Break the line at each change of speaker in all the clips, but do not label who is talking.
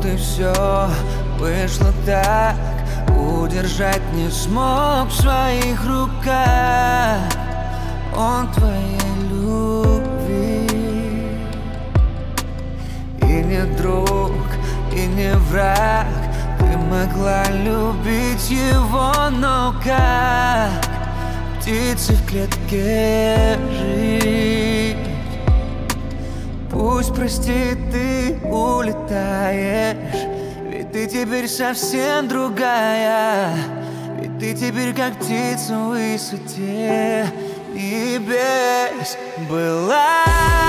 Вот и все вышло так, удержать не смог в своих руках он твоей любви. И не друг, и не враг, ты могла любить его, но как птицы в клетке жить. Пусть, прости, ты улетаешь, ведь ты теперь совсем другая. Ведь ты теперь как птица в высоте небес. Была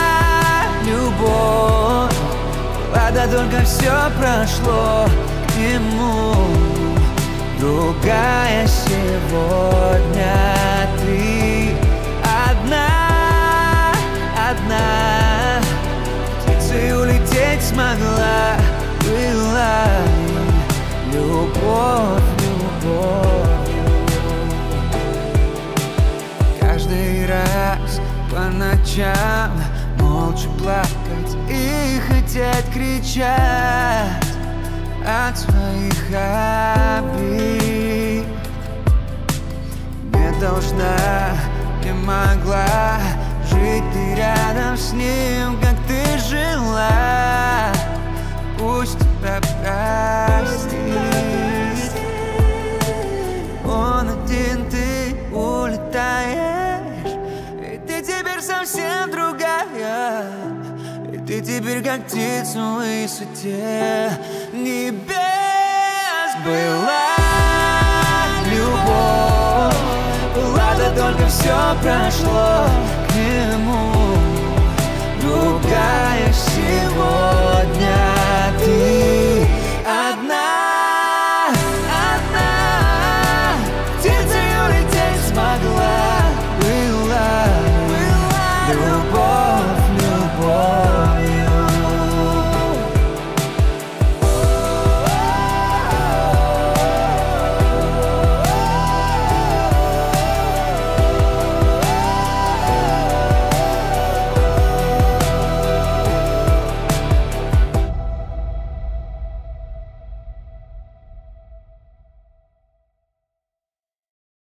любовь, была, да только все прошло к нему. Другая сегодня ты одна, одна. Птицей улететь смогла, была любовь, любовь. Каждый раз по ночам молча плакать и хотеть кричать от своих обид. Не должна, не могла жить ты рядом с ним, как ты жила. Пусть тебя простит. Он один, ты улетаешь, и ты теперь совсем другая. И ты теперь как птица в высоте небес. Была любовь, была, да только все прошло к нему. Другая